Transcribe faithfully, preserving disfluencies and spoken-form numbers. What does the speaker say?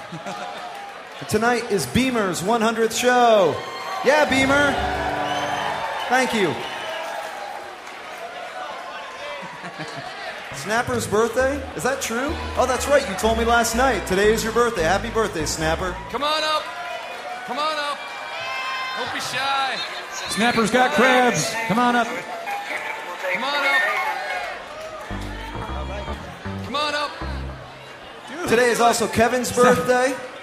Tonight is Beamer's one hundredth show. Yeah, Beamer. Thank you. Snapper's birthday? Is that true? Oh, that's right. You told me last night. Today is your birthday. Happy birthday, Snapper. Come on up. Come on up. Don't be shy. Snapper's got crabs. Come on up. Come on up. Come on up. Today is also Kevin's birthday.